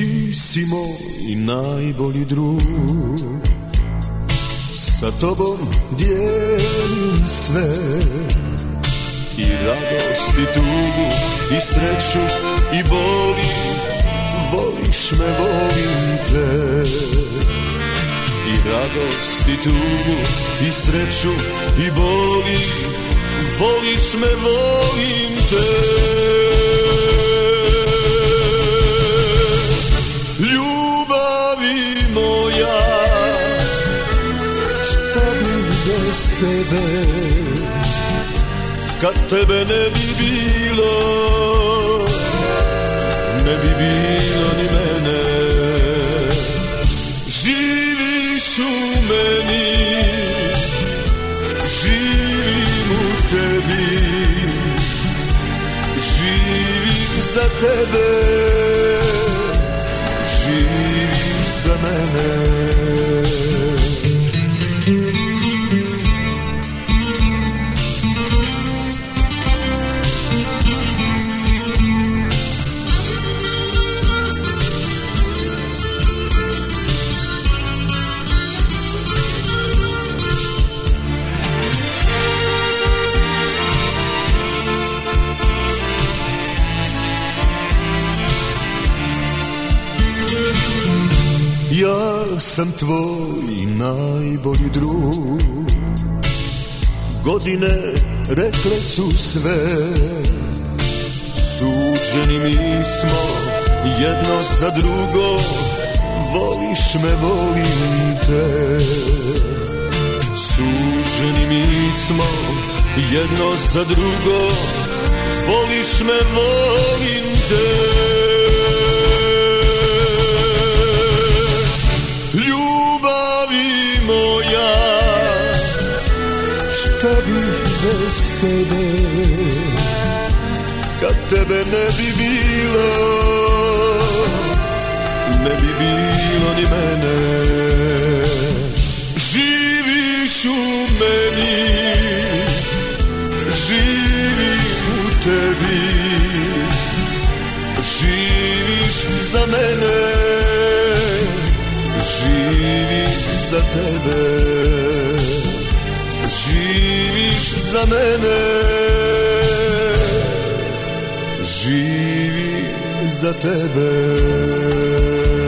si moj najbolji drug, sa tobom dijelim sve, i radost i tugu i sreću i boli, voliš me, volim te. I radost i tugu i sreću i boli, voliš me, volim te. Ljubavi moja, šta bi bez tebe, kad tebe ne bi bilo, ne bi bilo ni mene. Živiš u meni, živim u tebi, živim za tebe, živim za mene. Ja sam tvoj najbolji drug, godine rekle su sve, suđeni mi smo jedno za drugo, voliš me, volim te. Suđeni mi smo jedno za drugo, voliš me, volim te. Ljubavi moja, šta bih bez tebe, kad tebe ne bi bilo, ne bi bilo ni mene. Živiš u meni, živim u tebi, živiš za mene, živim za tebe, živiš za mene, živim za tebe.